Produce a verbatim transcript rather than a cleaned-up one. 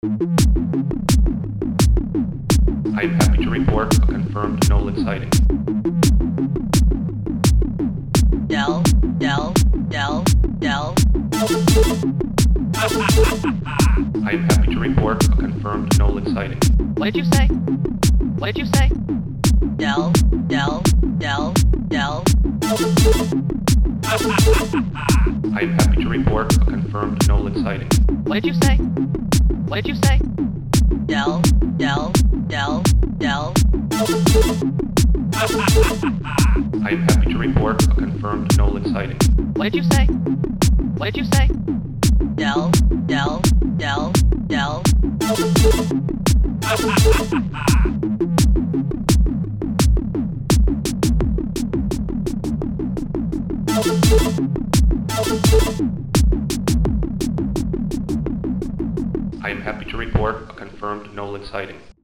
I am happy to report a confirmed Nolan sighting. Del, Del, Del, Del. I am happy to report a confirmed Nolan sighting. What did you say? What did you say? Del, Del, Del, Del. I am happy to report a confirmed Nolan sighting. What did you say? What did you say? Del, Del, Del, Del. I am happy to report a confirmed Nolan sighting. What did you say? What did you say? Del, Del, Del, Del. I am happy to report a confirmed Nolan sighting.